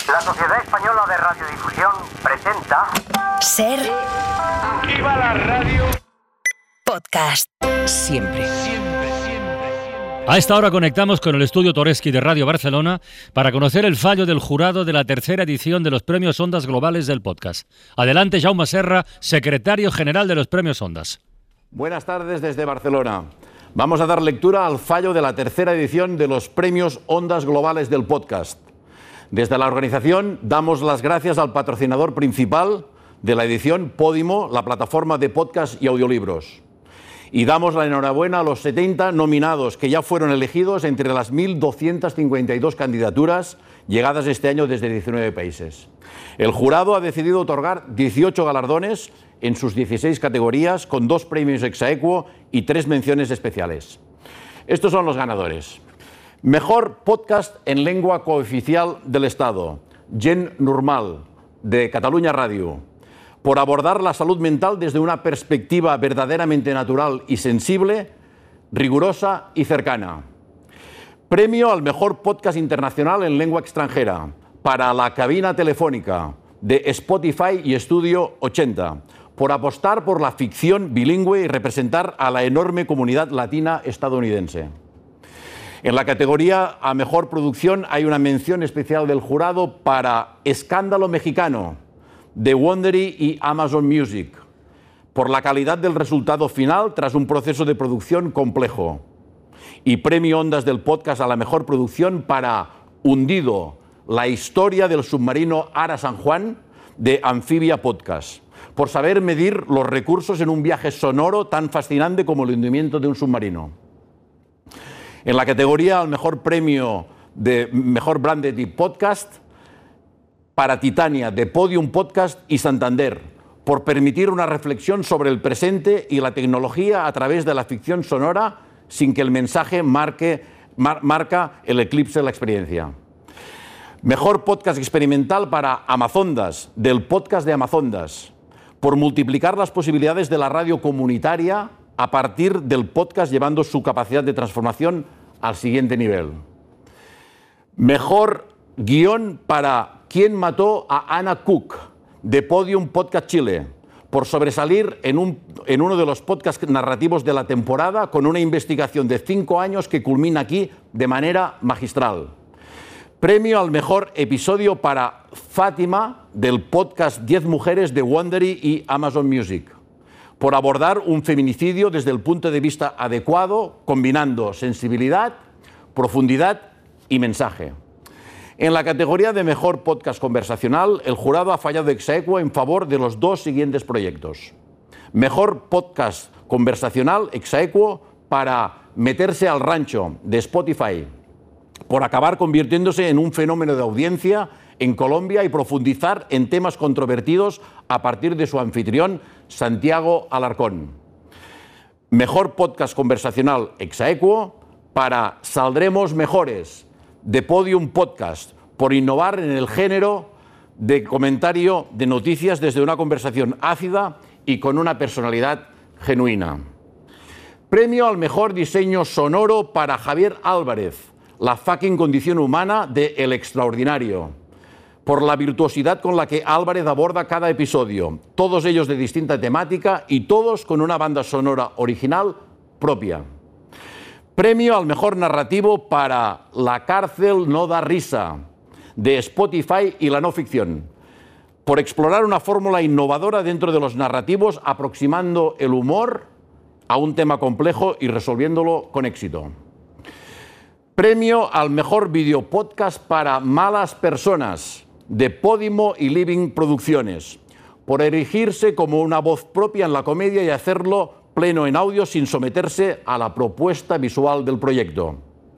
La Sociedad Española de Radiodifusión presenta... Ser... ¡Viva la radio! Podcast. Siempre. A esta hora conectamos con el estudio Toresky de Radio Barcelona para conocer el fallo del jurado de la tercera edición de los Premios Ondas Globales del Podcast. Adelante, Jaume Serra, secretario general de los Premios Ondas. Buenas tardes desde Barcelona. Vamos a dar lectura al fallo de la tercera edición de los Premios Ondas Globales del Podcast. Desde la organización damos las gracias al patrocinador principal de la edición, Podimo, la plataforma de podcast y audiolibros. Y damos la enhorabuena a los 70 nominados que ya fueron elegidos entre las 1.252 candidaturas llegadas este año desde 19 países. El jurado ha decidido otorgar 18 galardones en sus 16 categorías, con 2 premios ex aequo y 3 menciones especiales. Estos son los ganadores. Mejor podcast en lengua cooficial del Estado, Gent Normal, de Catalunya Ràdio, por abordar la salud mental desde una perspectiva verdaderamente natural y sensible, rigurosa y cercana. Premio al mejor podcast internacional en lengua extranjera, para La Cabina Telefónica, de Spotify y Estudio 80, por apostar por la ficción bilingüe y representar a la enorme comunidad latina estadounidense. En la categoría a mejor producción hay una mención especial del jurado para Escándalo Mexicano, de Wondery y Amazon Music, por la calidad del resultado final tras un proceso de producción complejo. Y premio Ondas del Podcast a la mejor producción para Hundido, la historia del submarino Ara San Juan, de Amphibia Podcast, por saber medir los recursos en un viaje sonoro tan fascinante como el hundimiento de un submarino. En la categoría al mejor premio de mejor branded y podcast, para Titania, de Podium Podcast y Santander, por permitir una reflexión sobre el presente y la tecnología a través de la ficción sonora sin que el mensaje marca el eclipse de la experiencia. Mejor podcast experimental para Amazondas, del podcast de Amazondas, por multiplicar las posibilidades de la radio comunitaria a partir del podcast, llevando su capacidad de transformación al siguiente nivel. Mejor guión para ¿Quién mató a Anna Cook?, de Podium Podcast Chile, por sobresalir en uno de los podcasts narrativos de la temporada con una investigación de 5 años que culmina aquí de manera magistral. Premio al mejor episodio para Fátima, del podcast 10 mujeres de Wondery y Amazon Music, por abordar un feminicidio desde el punto de vista adecuado, combinando sensibilidad, profundidad y mensaje. En la categoría de mejor podcast conversacional, el jurado ha fallado ex aequo en favor de los 2 siguientes proyectos. Mejor podcast conversacional ex aequo para Meterse al Rancho, de Spotify, por acabar convirtiéndose en un fenómeno de audiencia en Colombia y profundizar en temas controvertidos a partir de su anfitrión, Santiago Alarcón. Mejor podcast conversacional ex aequo para Saldremos Mejores, de Podium Podcast, por innovar en el género de comentario de noticias desde una conversación ácida y con una personalidad genuina. Premio al mejor diseño sonoro para Javier Álvarez, La fucking condición humana, de El Extraordinario, por la virtuosidad con la que Álvarez aborda cada episodio, todos ellos de distinta temática y todos con una banda sonora original propia. Premio al mejor narrativo para La cárcel no da risa, de Spotify y la no ficción, por explorar una fórmula innovadora dentro de los narrativos, aproximando el humor a un tema complejo y resolviéndolo con éxito. Premio al mejor videopodcast para Malas Personas, de Podimo y Living Producciones, por erigirse como una voz propia en la comedia y hacerlo pleno en audio sin someterse a la propuesta visual del proyecto.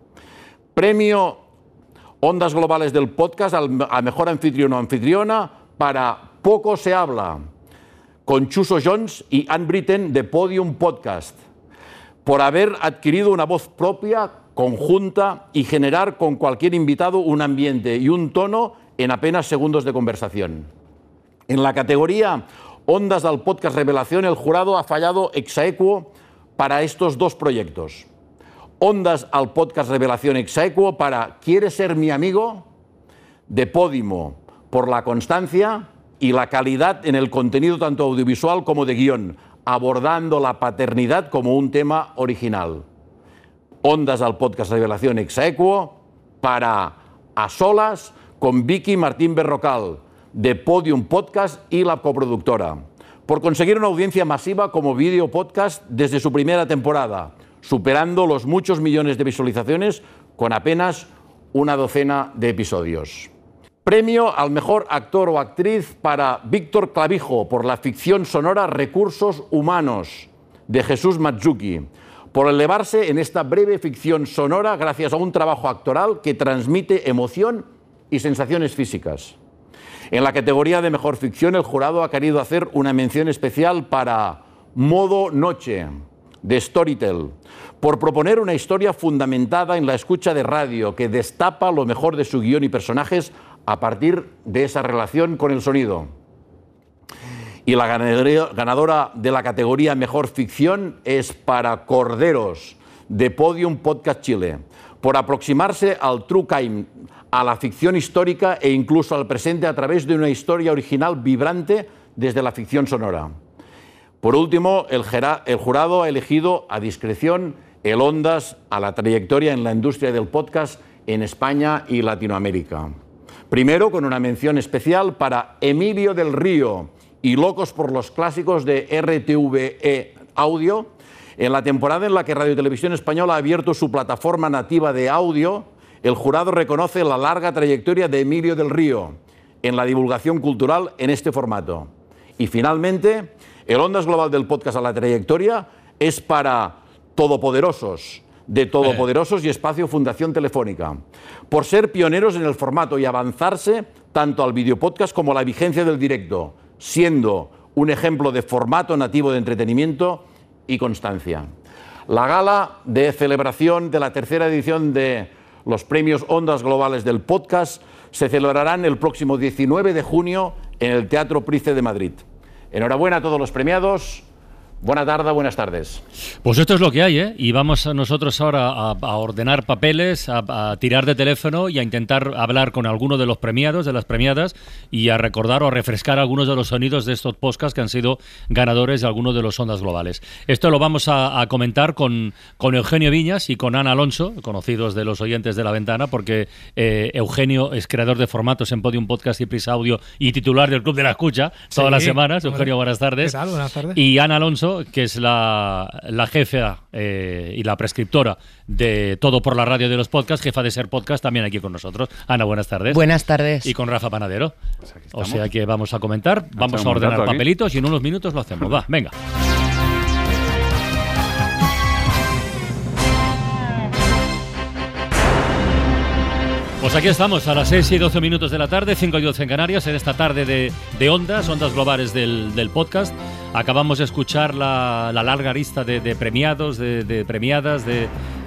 Premio Ondas Globales del Podcast a mejor anfitrión o anfitriona para Poco se habla, con Chuso Jones y Ann Britten, de Podium Podcast, por haber adquirido una voz propia, conjunta, y generar con cualquier invitado un ambiente y un tono en apenas segundos de conversación. En la categoría Ondas al Podcast Revelación, el jurado ha fallado ex aequo para estos 2 proyectos. Ondas al Podcast Revelación ex aequo para ¿Quieres ser mi amigo?, de Podimo por la constancia y la calidad en el contenido tanto audiovisual como de guión, abordando la paternidad como un tema original. Ondas al podcast Revelación ex aequo para A Solas con Vicky Martín Berrocal, de Podium Podcast y la coproductora, por conseguir una audiencia masiva como vídeo podcast desde su primera temporada, superando los muchos millones de visualizaciones con apenas una docena de episodios. Premio al mejor actor o actriz para Víctor Clavijo por la ficción sonora Recursos Humanos, de Jesús Matsuki, por elevarse en esta breve ficción sonora gracias a un trabajo actoral que transmite emoción y sensaciones físicas. En la categoría de mejor ficción, el jurado ha querido hacer una mención especial para Modo Noche, de Storytel, por proponer una historia fundamentada en la escucha de radio que destapa lo mejor de su guión y personajes a partir de esa relación con el sonido. Y la ganadora de la categoría Mejor Ficción es para Corderos, de Podium Podcast Chile, por aproximarse al true crime, a la ficción histórica e incluso al presente a través de una historia original vibrante desde la ficción sonora. Por último, el jurado ha elegido a discreción el Ondas a la trayectoria en la industria del podcast en España y Latinoamérica. Primero, con una mención especial para Emilio del Río y Locos por los Clásicos de RTVE Audio, en la temporada en la que Radio Televisión Española ha abierto su plataforma nativa de audio. El jurado reconoce la larga trayectoria de Emilio del Río en la divulgación cultural en este formato. Y finalmente, el Ondas Global del Podcast a la trayectoria es para Todopoderosos, de Todopoderosos y Espacio Fundación Telefónica, por ser pioneros en el formato y avanzarse tanto al videopodcast como a la vigencia del directo, siendo un ejemplo de formato nativo de entretenimiento y constancia. La gala de celebración de la tercera edición de los premios Ondas Globales del Podcast se celebrarán el próximo 19 de junio en el Teatro Price de Madrid. Enhorabuena a todos los premiados. Buena tarde, buenas tardes. Pues esto es lo que hay, ¿eh? Y vamos nosotros ahora a ordenar papeles, a tirar de teléfono y a intentar hablar con alguno de los premiados, de las premiadas, y a recordar o a refrescar algunos de los sonidos de estos podcasts que han sido ganadores de algunos de los Ondas Globales. Esto lo vamos a comentar con Eugenio Viñas y con Ana Alonso, conocidos de los oyentes de La Ventana, porque Eugenio es creador de formatos en Podium Podcast y Prisa Audio y titular del Club de la Escucha todas las semanas. Eugenio, buenas tardes. ¿Qué tal? Buenas tardes. Y Ana Alonso, que es la jefa y la prescriptora de Todo por la Radio de los Podcasts, jefa de Ser Podcast, también aquí con nosotros. Ana, buenas tardes. Buenas tardes. Y con Rafa Panadero. Pues o sea que vamos a comentar, vamos a ordenar papelitos y en unos minutos lo hacemos. Va, venga. Pues aquí estamos, a las 6 y 12 minutos de la tarde, 5 y 12 en Canarias, en esta tarde de Ondas Globales del podcast. Acabamos de escuchar la larga lista de premiados, de premiadas, de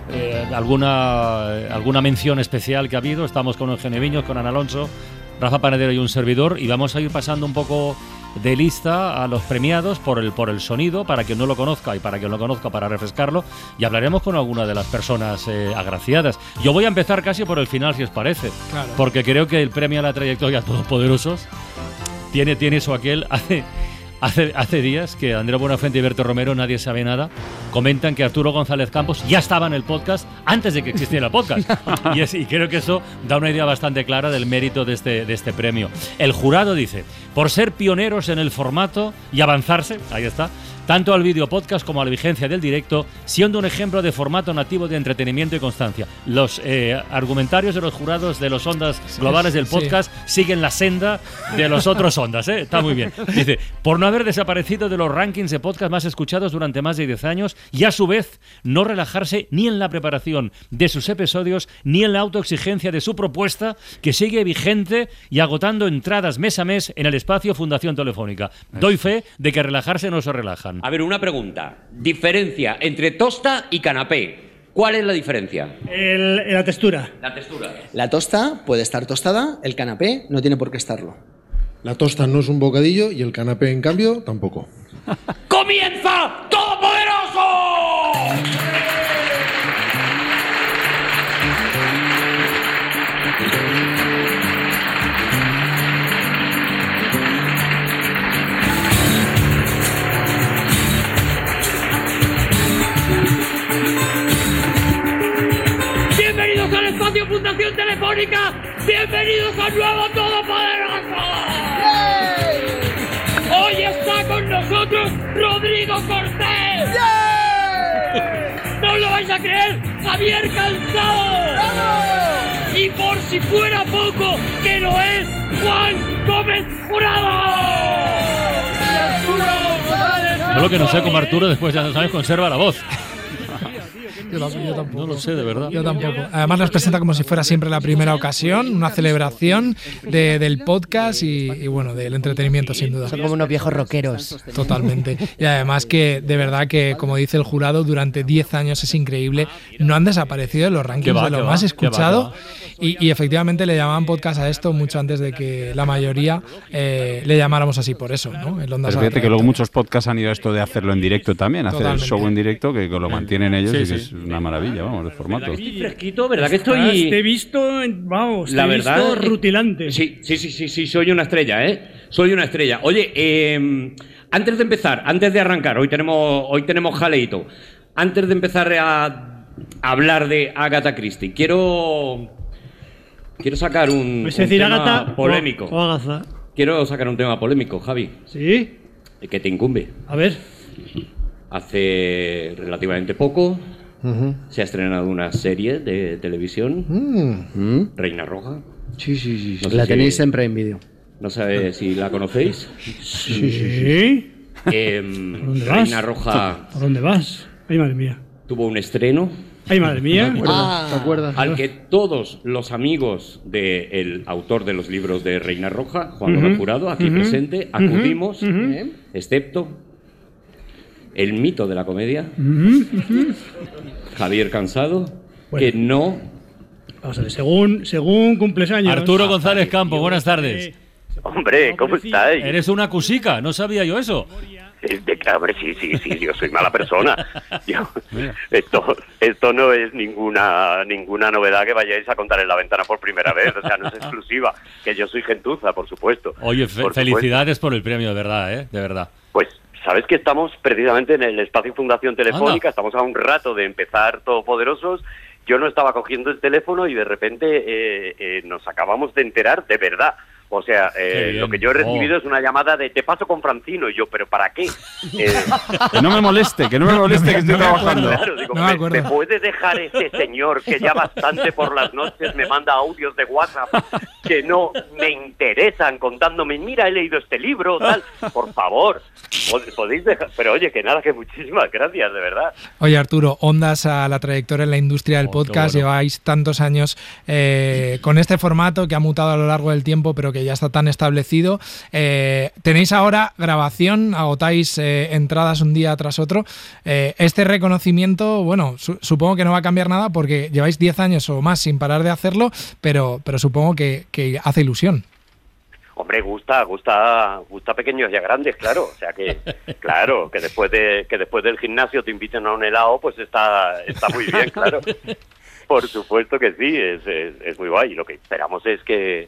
alguna mención especial que ha habido. Estamos con Eugenio Viñas, con Ana Alonso, Rafa Panadero y un servidor, y vamos a ir pasando un poco de lista a los premiados por el sonido, para quien no lo conozca y para quien lo conozca, para refrescarlo, y hablaremos con alguna de las personas agraciadas. Yo voy a empezar casi por el final, si os parece, claro, porque creo que el premio a la trayectoria Todopoderosos tiene eso aquel. Hace días que Andrés Buenafuente y Berto Romero, Nadie Sabe Nada, comentan que Arturo González Campos ya estaba en el podcast antes de que existiera el podcast. y creo que eso da una idea bastante clara del mérito de este premio. El jurado dice, por ser pioneros en el formato y avanzarse, ahí está, tanto al vídeo podcast como a la vigencia del directo, siendo un ejemplo de formato nativo de entretenimiento y constancia. Los argumentarios de los jurados de los Ondas Globales del podcast siguen la senda de los otros Ondas, ¿eh? Está muy bien. Dice, por no haber desaparecido de los rankings de podcast más escuchados durante más de 10 años y a su vez no relajarse ni en la preparación de sus episodios ni en la autoexigencia de su propuesta, que sigue vigente y agotando entradas mes a mes en el espacio Fundación Telefónica. Doy fe de que relajarse no se relajan. A ver, una pregunta. Diferencia entre tosta y canapé. ¿Cuál es la diferencia? La textura. La textura. La tosta puede estar tostada, el canapé no tiene por qué estarlo. La tosta no es un bocadillo y el canapé, en cambio, tampoco. ¡Comienza Todopoderoso! telefónica, bienvenidos al nuevo Todopoderoso. Hoy está con nosotros Rodrigo Cortés. No lo vais a creer, Javier Cansado. ¡Bravo! Y por si fuera poco, que lo es, Juan Gómez Jurado. Yo lo que no sé cómo Arturo después ya sabes conserva la voz. Yo tampoco. No lo sé, de verdad. Yo tampoco. Además nos presenta como si fuera siempre la primera ocasión, una celebración del podcast y bueno, del entretenimiento sin duda. Son como unos viejos rockeros. Totalmente. Y además que de verdad que, como dice el jurado, durante 10 años es increíble. No han desaparecido en los rankings de lo más escuchado. Y efectivamente le llamaban podcast a esto mucho antes de que la mayoría le llamáramos así por eso, ¿no? El Ondas. Pero fíjate que luego muchos podcasts han ido a esto de hacerlo en directo también, hacer el show en directo, que lo mantienen ellos y que es una maravilla, vamos, el formato. Estoy fresquito, ¿verdad que estoy...? Te he visto, vamos, la verdad, visto rutilante. Sí, soy una estrella, ¿eh? Soy una estrella. Oye, antes de empezar, antes de arrancar, hoy tenemos jaleito. Antes de empezar a hablar de Agatha Christie, quiero sacar un tema Agatha polémico. O Agatha. Quiero sacar un tema polémico, Javi. ¿Sí? Que te incumbe. A ver. Hace relativamente poco se ha estrenado una serie de televisión, Reina Roja. Sí. No La tenéis siempre en vídeo. No sé si la conocéis. Sí. ¿Dónde vas? Reina Roja. ¿A dónde vas? Ay, madre mía. Tuvo un estreno. Ay, madre mía. ¿Te acuerdas? Al que todos los amigos del autor de los libros de Reina Roja, Juan Gómez Jurado, aquí presente, acudimos, excepto el mito de la comedia, Javier Cansado, que no... Vamos a ver, según cumples años... Arturo González Campos, buenas tardes. Hombre, ¿cómo estáis? Eres una cusica, no sabía yo eso. Hombre, sí, yo soy mala persona. Esto no es ninguna novedad que vayáis a contar en La Ventana por primera vez, o sea, no es exclusiva, que yo soy gentuza, por supuesto. Oye, felicidades por el premio, de verdad, de verdad. Pues, sabes que estamos precisamente en el espacio Fundación Telefónica, estamos a un rato de empezar Todopoderosos. Yo no estaba cogiendo el teléfono y de repente nos acabamos de enterar de verdad. O sea, lo que yo he recibido es una llamada de te paso con Francino. Y yo, ¿pero para qué? Que no me moleste, que estoy trabajando. Claro, digo, ¿me puede dejar ese señor que ya bastante por las noches me manda audios de WhatsApp que no me interesan contándome, mira, he leído este libro, tal? Por favor, podéis dejar... Pero oye, que nada, que muchísimas gracias, de verdad. Oye, Arturo, Ondas a la trayectoria en la industria del podcast. Bueno. Lleváis tantos años con este formato que ha mutado a lo largo del tiempo, pero que ya está tan establecido. Tenéis ahora grabación, agotáis entradas un día tras otro. Este reconocimiento, bueno, supongo que no va a cambiar nada porque lleváis 10 años o más sin parar de hacerlo, pero supongo que hace ilusión. Hombre, gusta pequeños y a grandes, claro. O sea que, claro, que después del gimnasio te inviten a un helado, pues está muy bien, claro. Por supuesto que sí, es muy guay. Y lo que esperamos es que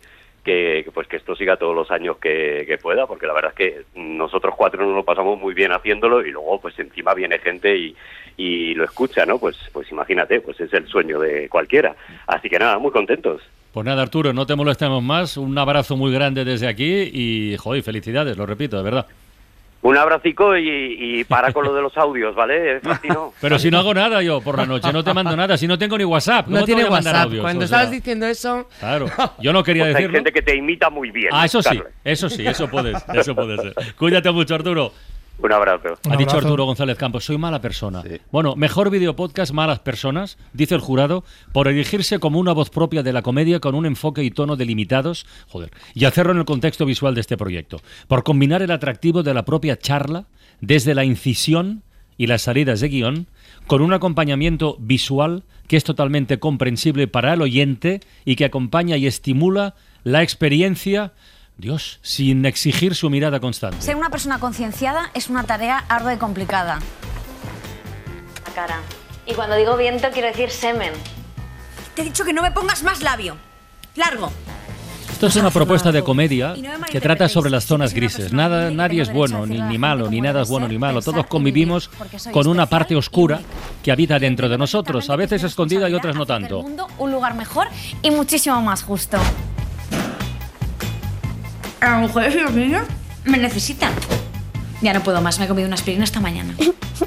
esto siga todos los años que pueda, porque la verdad es que nosotros 4 nos lo pasamos muy bien haciéndolo y luego pues encima viene gente y lo escucha, ¿no? Pues imagínate, pues es el sueño de cualquiera. Así que nada, muy contentos. Pues nada, Arturo, no te molestemos más. Un abrazo muy grande desde aquí y, joder, felicidades, lo repito, de verdad. Un abracico y para con lo de los audios, ¿vale, Francino? Pero si no hago nada yo por la noche, no te mando nada, si no tengo ni WhatsApp. No tiene WhatsApp, audios, cuando estabas diciendo eso... Claro, yo no quería decirlo. Hay gente que te imita muy bien. Ah, eso sí, eso puede ser. Cuídate mucho, Arturo. Un abrazo. Ha dicho Arturo González Campos, soy mala persona. Sí. Bueno, mejor videopodcast, malas personas, dice el jurado, por erigirse como una voz propia de la comedia con un enfoque y tono delimitados, y hacerlo en el contexto visual de este proyecto. Por combinar el atractivo de la propia charla, desde la incisión y las salidas de guión, con un acompañamiento visual que es totalmente comprensible para el oyente y que acompaña y estimula la experiencia... Dios, sin exigir su mirada constante. Ser una persona concienciada es una tarea ardua y complicada. La cara. Y cuando digo viento quiero decir semen. Te he dicho que no me pongas más labio. Largo. Esto es una propuesta de comedia que trata sobre las zonas grises. Nadie es bueno, ni malo, ni nada es bueno ni malo. Todos convivimos con una parte oscura que habita dentro de nosotros, a veces escondida y otras no tanto. Un lugar mejor y muchísimo más justo. Las mujeres y los niños me necesitan. Ya no puedo más, me he comido una aspirina esta mañana.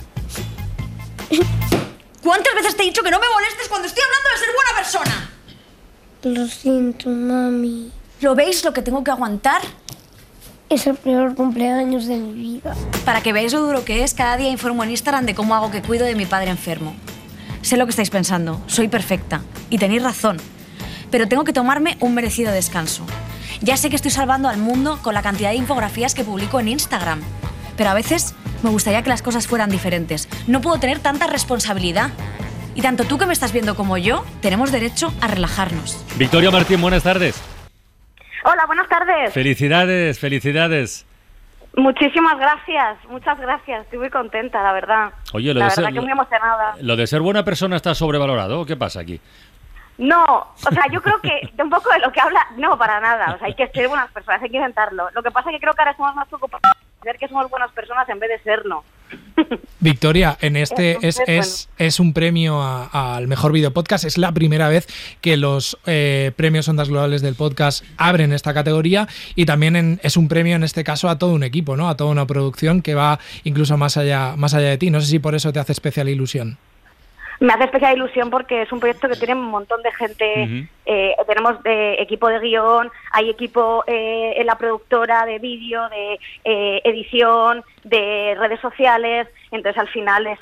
¿Cuántas veces te he dicho que no me molestes cuando estoy hablando de ser buena persona? Lo siento, mami. ¿Lo veis lo que tengo que aguantar? Es el peor cumpleaños de mi vida. Para que veáis lo duro que es, cada día informo en Instagram de cómo hago que cuido de mi padre enfermo. Sé lo que estáis pensando, soy perfecta. Y tenéis razón. Pero tengo que tomarme un merecido descanso. Ya sé que estoy salvando al mundo con la cantidad de infografías que publico en Instagram. Pero a veces me gustaría que las cosas fueran diferentes. No puedo tener tanta responsabilidad. Y tanto tú que me estás viendo como yo, tenemos derecho a relajarnos. Victoria Martín, buenas tardes. Hola, buenas tardes. Felicidades, felicidades. Muchísimas gracias, muchas gracias. Estoy muy contenta, la verdad. Oye, la verdad que muy emocionada. ¿Lo de ser buena persona está sobrevalorado o qué pasa aquí? No, o sea, yo creo que de un poco de lo que habla, no, para nada. O sea, hay que ser buenas personas, hay que intentarlo. Lo que pasa es que creo que ahora somos más preocupados de ser que somos buenas personas en vez de serlo. Victoria, en este es un premio al mejor video podcast. Es la primera vez que los premios Ondas Globales del podcast abren esta categoría y también es un premio en este caso a todo un equipo, ¿no? A toda una producción que va incluso más allá de ti. No sé si por eso te hace especial ilusión. Me hace especial ilusión porque es un proyecto que tiene un montón de gente. Tenemos equipo de guión, hay equipo en la productora de vídeo, de edición, de redes sociales. Entonces, al final es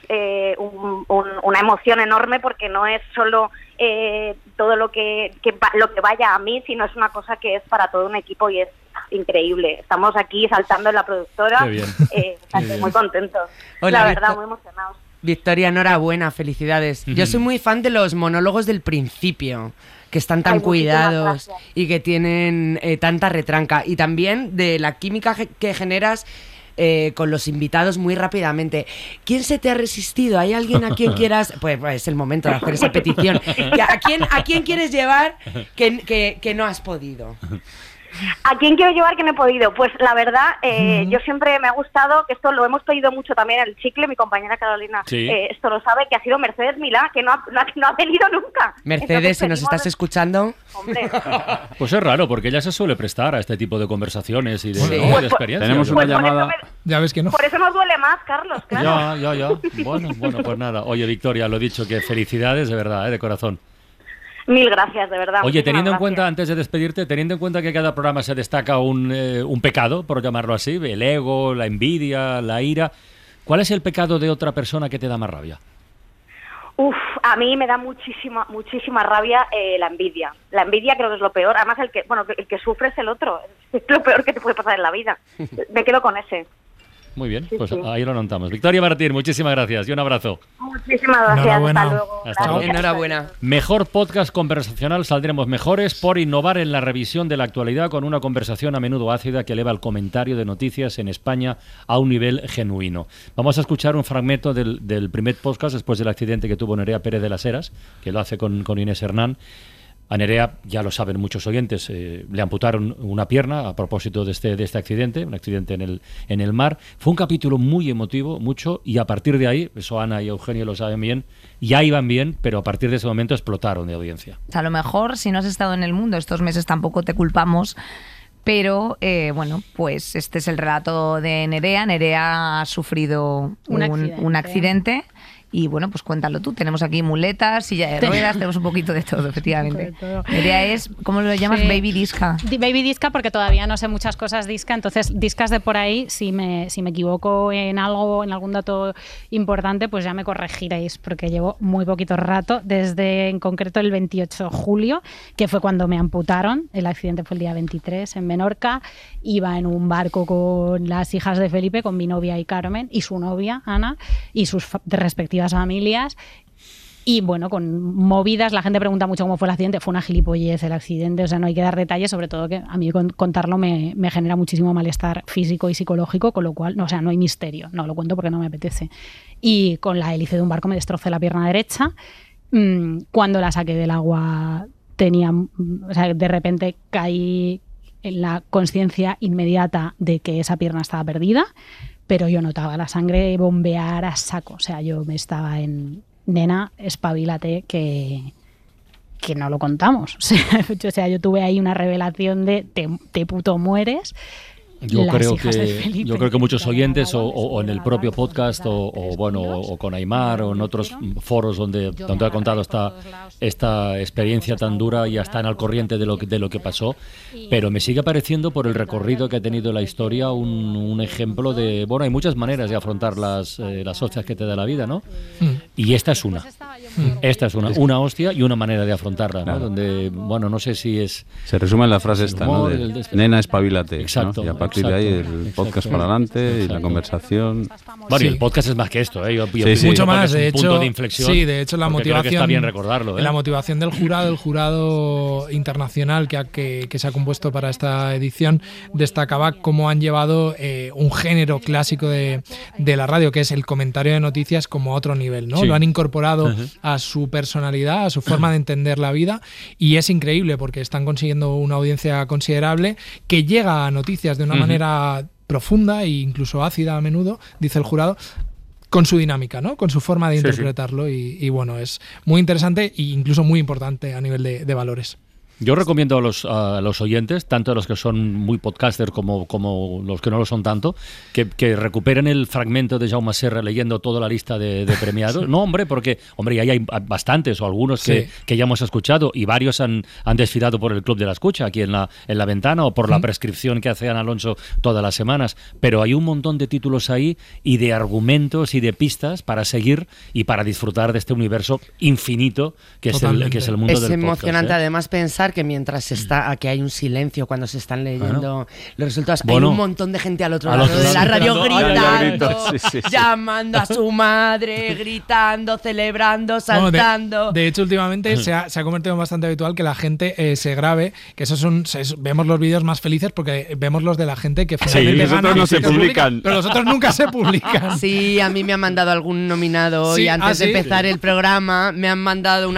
una emoción enorme porque no es solo todo lo que vaya a mí, sino es una cosa que es para todo un equipo y es increíble. Estamos aquí saltando en la productora. Qué bien. Muy contentos. Hola, la verdad, muy emocionados. Victoria, enhorabuena, felicidades. Yo soy muy fan de los monólogos del principio, que están tan cuidados y que tienen tanta retranca. Y también de la química que generas con los invitados muy rápidamente. ¿Quién se te ha resistido? ¿Hay alguien a quien quieras...? Pues es el momento de hacer esa petición. ¿A quién quieres llevar que no has podido? ¿A quién quiero llevar que no he podido? Pues la verdad, yo siempre me ha gustado, que esto lo hemos pedido mucho también al Chicle, mi compañera Carolina, esto lo sabe, que ha sido Mercedes Milá, que no ha venido nunca. Mercedes, si nos estás escuchando... Hombre. Pues es raro, porque ella se suele prestar a este tipo de conversaciones y de, Sí. de experiencias. Tenemos una llamada... Ya ves que no. Por eso nos duele más, Carlos, claro. Ya. Bueno, pues nada. Oye, Victoria, lo dicho, que felicidades de verdad, de corazón. Mil gracias, de verdad. Oye, teniendo en muchísimas cuenta, antes de despedirte, teniendo en cuenta que cada programa se destaca un pecado, por llamarlo así, el ego, la envidia, la ira, ¿cuál es el pecado de otra persona que te da más rabia? A mí me da muchísima rabia la envidia. La envidia creo que es lo peor. Además, el que sufre es el otro. Es lo peor que te puede pasar en la vida. Me quedo con ese. Muy bien, pues ahí lo anotamos. Victoria Martín, muchísimas gracias y un abrazo. Muchísimas gracias. Enhorabuena. Hasta luego. Hasta luego. Enhorabuena. Mejor podcast conversacional, saldremos mejores por innovar en la revisión de la actualidad con una conversación a menudo ácida que eleva el comentario de noticias en España a un nivel genuino. Vamos a escuchar un fragmento del primer podcast después del accidente que tuvo Nerea Pérez de las Heras, que lo hace con Inés Hernán. A Nerea, ya lo saben muchos oyentes, le amputaron una pierna a propósito de este accidente, un accidente en el mar. Fue un capítulo muy emotivo, mucho, y a partir de ahí, eso Ana y Eugenio lo saben bien, ya iban bien, pero a partir de ese momento explotaron de audiencia. A lo mejor, si no has estado en el mundo estos meses, tampoco te culpamos, pero bueno, pues este es el relato de Nerea. Nerea ha sufrido un accidente. Y bueno, pues cuéntalo tú. Tenemos aquí muletas, silla de ruedas, tenemos un poquito de todo, efectivamente. Nerea es, ¿cómo lo llamas? Sí. Baby Disca. Baby Disca porque todavía no sé muchas cosas Disca, entonces Discas de por ahí, si me equivoco en algo, en algún dato importante, pues ya me corregiréis, porque llevo muy poquito rato, desde en concreto el 28 de julio, que fue cuando me amputaron. El accidente fue el día 23 en Menorca. Iba en un barco con las hijas de Felipe, con mi novia y Carmen, y su novia, Ana, y sus respectivas familias, y bueno, con movidas. La gente pregunta mucho cómo fue el accidente. Fue una gilipollez el accidente, o sea, no hay que dar detalles, sobre todo que a mí contarlo me genera muchísimo malestar físico y psicológico, con lo cual, no hay misterio, no lo cuento porque no me apetece. Y con la hélice de un barco me destrocé la pierna derecha. Cuando la saqué del agua de repente caí la conciencia inmediata de que esa pierna estaba perdida, pero yo notaba la sangre bombear a saco. O sea, yo me estaba en, nena, espabilate, que no lo contamos. O sea, yo tuve ahí una revelación de te puto mueres. Yo creo que muchos oyentes o en el propio podcast o con Aimar o en otros foros donde ha contado esta experiencia tan dura ya están al corriente de lo que pasó, pero me sigue pareciendo, por el recorrido que ha tenido la historia, un ejemplo de, bueno, hay muchas maneras de afrontar las hostias que te da la vida, ¿no? Y esta es una. Esta es una hostia y una manera de afrontarla, ¿no? Claro. Donde, bueno, no sé si es... Se resume en la frase esta, ¿no? Nena, espabilate. Exacto. ¿no? Y a partir de ahí el podcast para adelante y la conversación. Bueno, y el podcast es más que esto, ¿eh? Mucho más, de hecho. Punto de inflexión. Sí, de hecho la motivación... Creo que está bien recordarlo, ¿eh? La motivación del jurado internacional que se ha compuesto para esta edición destacaba cómo han llevado un género clásico de la radio, que es el comentario de noticias, como a otro nivel, ¿no? Sí. Lo han incorporado a su personalidad, a su forma de entender la vida, y es increíble porque están consiguiendo una audiencia considerable que llega a noticias de una manera profunda e incluso ácida a menudo, dice el jurado, con su dinámica, ¿no? Con su forma de interpretarlo. Y bueno, es muy interesante e incluso muy importante a nivel de valores. Yo recomiendo a los oyentes, tanto a los que son muy podcasters como los que no lo son tanto, que recuperen el fragmento de Jaume Serra leyendo toda la lista de premiados. Sí. No, hombre, porque ya hay bastantes o algunos que ya hemos escuchado, y varios han desfilado por el Club de la Escucha aquí en la ventana, o por la prescripción que hace Ana Alonso todas las semanas. Pero hay un montón de títulos ahí y de argumentos y de pistas para seguir y para disfrutar de este universo infinito que es el mundo del podcast. Es emocionante además pensar que mientras que hay un silencio cuando se están leyendo los resultados, hay un montón de gente al otro lado de la radio gritando, llamando a su madre, gritando, celebrando, saltando. Bueno, de hecho, últimamente se ha convertido en bastante habitual que la gente se grabe, que vemos los vídeos más felices porque vemos los de la gente que finalmente gana. Los no se publican. Pero los otros nunca se publican. Sí, a mí me han mandado algún nominado y antes de empezar el programa me han mandado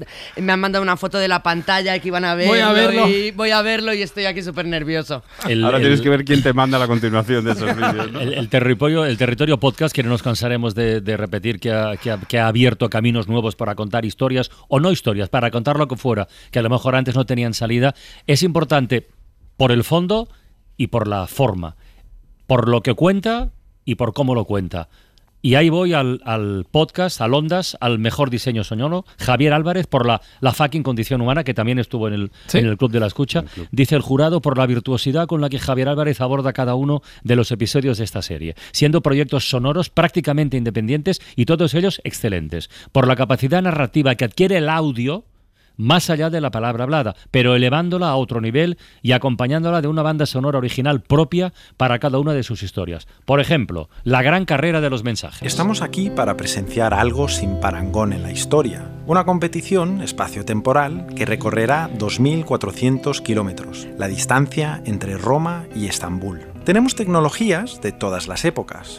una foto de la pantalla que iban a ver. Voy a verlo y estoy aquí súper nervioso. Ahora tienes que ver quién te manda la continuación de esos vídeos, ¿no? El territorio podcast, que no nos cansaremos de repetir, que ha abierto caminos nuevos para contar historias, o no historias, para contar lo que fuera, que a lo mejor antes no tenían salida. Es importante por el fondo y por la forma, por lo que cuenta y por cómo lo cuenta. Y ahí voy al podcast, al Ondas, al mejor diseño sonoro, Javier Álvarez, por la fucking condición humana, que también estuvo en el Club de la Escucha. Dice el jurado, por la virtuosidad con la que Javier Álvarez aborda cada uno de los episodios de esta serie, siendo proyectos sonoros prácticamente independientes y todos ellos excelentes. Por la capacidad narrativa que adquiere el audio, más allá de la palabra hablada, pero elevándola a otro nivel y acompañándola de una banda sonora original propia para cada una de sus historias. Por ejemplo, la gran carrera de los mensajes. Estamos aquí para presenciar algo sin parangón en la historia. Una competición espacio-temporal que recorrerá 2.400 kilómetros, la distancia entre Roma y Estambul. Tenemos tecnologías de todas las épocas.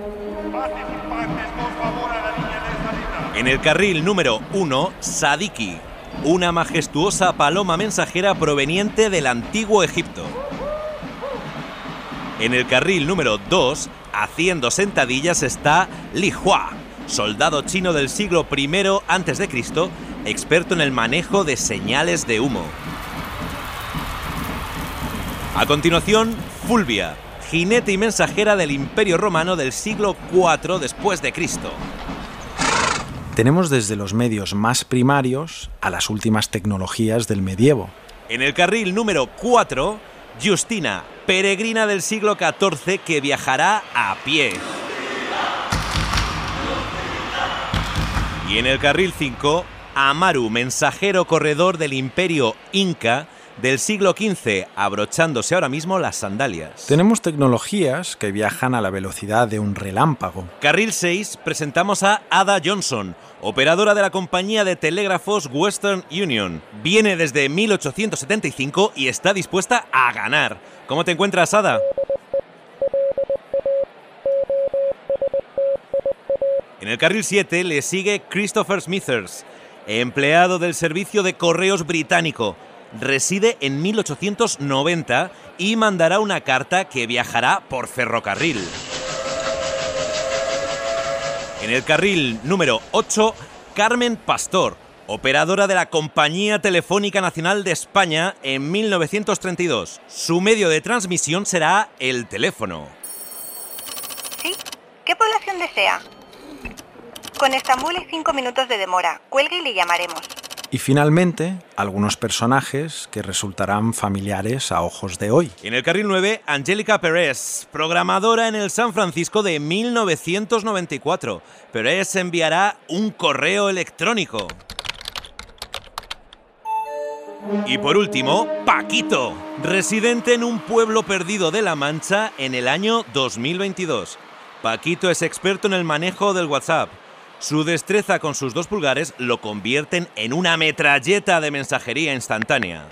En el carril número 1, Sadiki, una majestuosa paloma mensajera proveniente del antiguo Egipto. En el carril número 2, haciendo sentadillas, está Li Hua, soldado chino del siglo I a.C., experto en el manejo de señales de humo. A continuación, Fulvia, jinete y mensajera del Imperio Romano del siglo IV después de Cristo. Tenemos desde los medios más primarios a las últimas tecnologías del medievo. En el carril número 4, Justina, peregrina del siglo XIV que viajará a pie. Y en el carril 5, Amaru, mensajero corredor del Imperio Inca del siglo XV, abrochándose ahora mismo las sandalias. Tenemos tecnologías que viajan a la velocidad de un relámpago. Carril 6, presentamos a Ada Johnson, operadora de la compañía de telégrafos Western Union. Viene desde 1875 y está dispuesta a ganar. ¿Cómo te encuentras, Ada? En el carril 7 le sigue Christopher Smithers, empleado del servicio de correos británico. reside en 1890 y mandará una carta que viajará por ferrocarril. En el carril número 8, Carmen Pastor, operadora de la Compañía Telefónica Nacional de España en 1932. Su medio de transmisión será el teléfono. ¿Sí? ¿Qué población desea? Con Estambul hay 5 minutos de demora. Cuelgue y le llamaremos. Y finalmente, algunos personajes que resultarán familiares a ojos de hoy. En el carril 9, Angélica Pérez, programadora en el San Francisco de 1994. Pérez enviará un correo electrónico. Y por último, Paquito, residente en un pueblo perdido de La Mancha en el año 2022. Paquito es experto en el manejo del WhatsApp. Su destreza con sus 2 pulgares lo convierten en una metralleta de mensajería instantánea.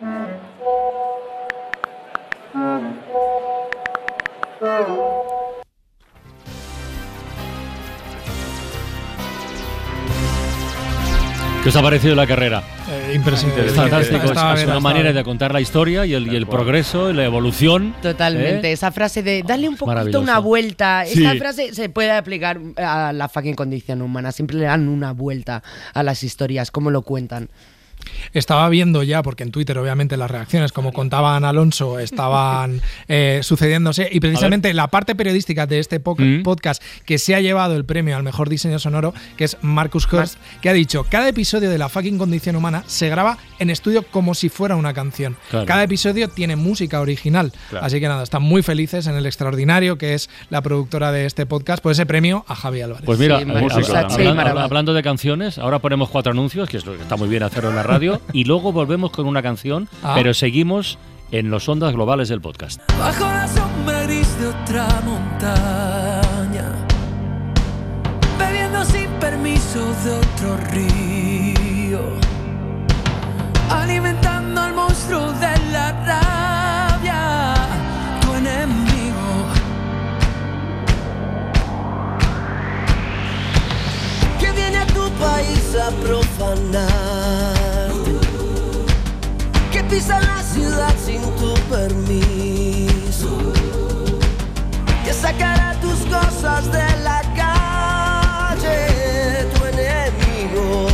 ¿Qué os ha parecido la carrera? Impresionante. Es fantástico, es una manera de contar la historia y el progreso y la evolución. Totalmente, esa frase de darle un poquito una vuelta, esa frase se puede aplicar a la fucking condición humana, siempre le dan una vuelta a las historias, como lo cuentan. Estaba viendo ya, porque en Twitter obviamente las reacciones, como contaban Alonso, estaban sucediéndose, y precisamente la parte periodística de este podcast que se ha llevado el premio al mejor diseño sonoro, que es Marcus Hurst, que ha dicho: cada episodio de La fucking condición humana se graba en estudio como si fuera una canción. Claro. Cada episodio tiene música original. Claro. Así que nada, están muy felices en El Extraordinario, que es la productora de este podcast, por ese premio a Javi Álvarez. Pues mira, hablando de canciones, ahora ponemos 4 anuncios, que es lo que está muy bien hacerlo en la radio, y luego volvemos con una canción, pero seguimos en los Ondas Globales del podcast. Bajo la sombra gris de otra montaña, bebiendo sin permiso de otro río, alimentando al monstruo de la rabia, tu enemigo, que viene a tu país a profanar, que pisa la ciudad sin tu permiso, que sacará tus cosas de la calle, tu enemigo.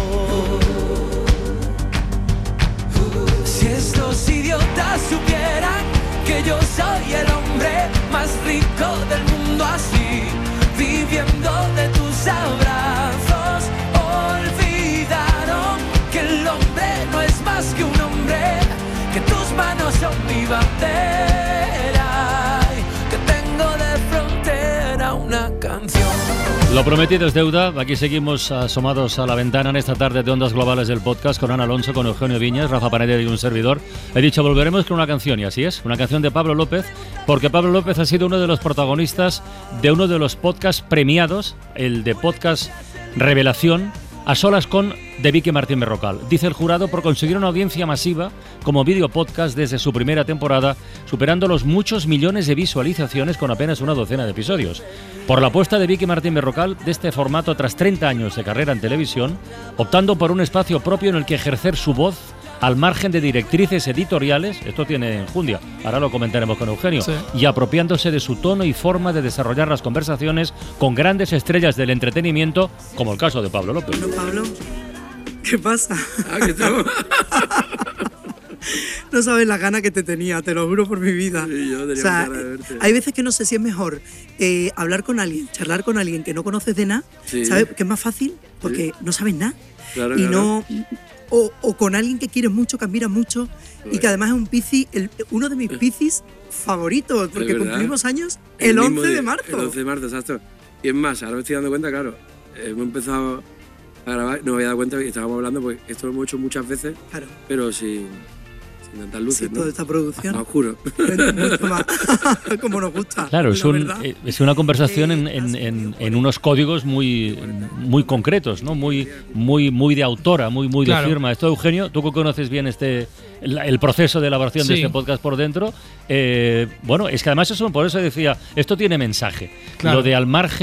Si estos idiotas supieran que yo soy el hombre más rico del mundo, así, viviendo de tus abrazos, olvidaron que el hombre no es más que un hombre, que tus manos son mi bandera, que tengo de frontera una canción. Lo prometido es deuda. Aquí seguimos asomados a la ventana en esta tarde de Ondas Globales del podcast con Ana Alonso, con Eugenio Viñas, Rafa Paneder y un servidor. He dicho, volveremos con una canción, y así es, una canción de Pablo López, porque Pablo López ha sido uno de los protagonistas de uno de los podcasts premiados, el de Podcast Revelación, A solas con de Vicky Martín Berrocal. Dice el jurado, por conseguir una audiencia masiva como vídeo podcast desde su primera temporada, superando los muchos millones de visualizaciones con apenas una docena de episodios. Por la apuesta de Vicky Martín Berrocal de este formato tras 30 años de carrera en televisión, optando por un espacio propio en el que ejercer su voz al margen de directrices editoriales, esto tiene enjundia, ahora lo comentaremos con Eugenio, y apropiándose de su tono y forma de desarrollar las conversaciones con grandes estrellas del entretenimiento, como el caso de Pablo López. Bueno, Pablo, ¿qué pasa? ¿Qué tal? No sabes la gana que te tenía, te lo juro por mi vida. Sí, yo tenía ganas de verte. Hay veces que no sé si es mejor hablar con alguien, charlar con alguien que no conoces de nada, ¿sabes? Que es más fácil porque no sabes nada. Claro, y claro. no... O con alguien que quieres mucho, que admiras mucho, y que además es un piscis, uno de mis piscis favoritos, porque cumplimos años el 11 de marzo. El 11 de marzo, exacto. Y es más, ahora me estoy dando cuenta, claro, hemos empezado a grabar, no me había dado cuenta que estábamos hablando, pues esto lo hemos hecho muchas veces, pero sin tantas luces, sí, ¿no? Toda esta producción. Más oscuro. Como nos gusta. Claro, es una conversación en unos códigos muy concretos, ¿no? Muy de autora, muy de firma. Esto, Eugenio, tú que conoces bien el proceso de elaboración de este podcast por dentro, bueno, es que además eso, por eso decía, esto tiene mensaje. Lo de al margen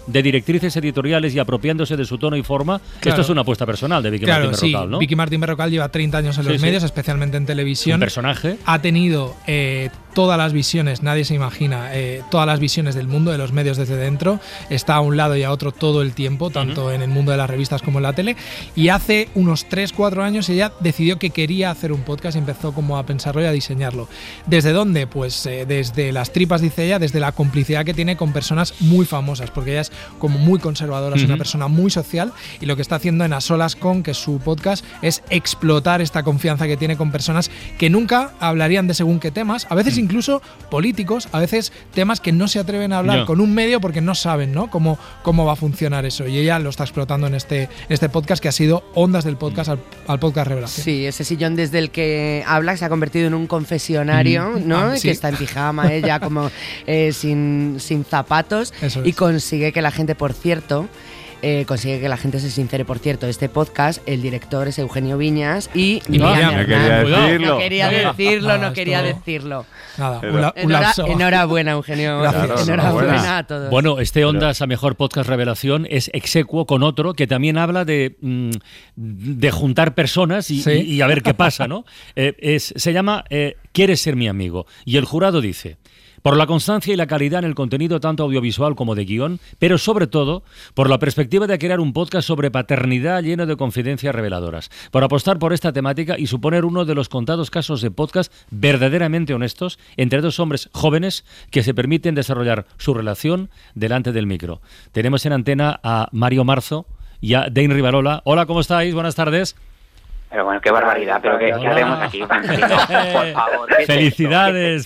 de directrices editoriales y apropiándose de su tono y forma. Claro. Esto es una apuesta personal de Vicky Martín Berrocal, ¿no? Vicky Martín Berrocal lleva 30 años en los medios, especialmente en televisión. Un personaje. Ha tenido todas las visiones, nadie se imagina, todas las visiones del mundo de los medios desde dentro. Está a un lado y a otro todo el tiempo, tanto en el mundo de las revistas como en la tele. Y hace unos 3-4 años ella decidió que quería hacer un podcast y empezó como a pensarlo y a diseñarlo. ¿Desde dónde? Pues desde las tripas, dice ella, desde la complicidad que tiene con personas muy famosas, porque ella es como muy conservadora, es una persona muy social, y lo que está haciendo en A Solas Con, que es su podcast, es explotar esta confianza que tiene con personas que nunca hablarían de según qué temas, a veces incluso políticos, a veces temas que no se atreven a hablar con un medio porque no saben, ¿no?, cómo va a funcionar eso, y ella lo está explotando en este podcast, que ha sido Ondas del Podcast al podcast Revelación. Sí, ese sillón desde el que habla se ha convertido en un confesionario, ¿no? Sí. Que está en pijama ella como sin zapatos. Eso y es. consigue que la gente, por cierto, se sincere. Por cierto, este podcast, el director es Eugenio Viñas y Miriam Hernández. No quería decirlo. Nada, enhorabuena, Eugenio. Gracias. Enhorabuena a todos. Bueno, este Ondas a Mejor Podcast Revelación es execuo con otro que también habla de juntar personas y a ver qué pasa, ¿no? Se llama ¿Quieres ser mi amigo? Y el jurado dice: por la constancia y la calidad en el contenido tanto audiovisual como de guión, pero sobre todo por la perspectiva de crear un podcast sobre paternidad lleno de confidencias reveladoras, por apostar por esta temática y suponer uno de los contados casos de podcast verdaderamente honestos entre dos hombres jóvenes que se permiten desarrollar su relación delante del micro. Tenemos en antena a Mario Marzo y a Dane Rivarola. Hola, ¿cómo estáis? Buenas tardes. Pero bueno, qué barbaridad, pero ¿qué hacemos aquí? Por favor. Felicidades.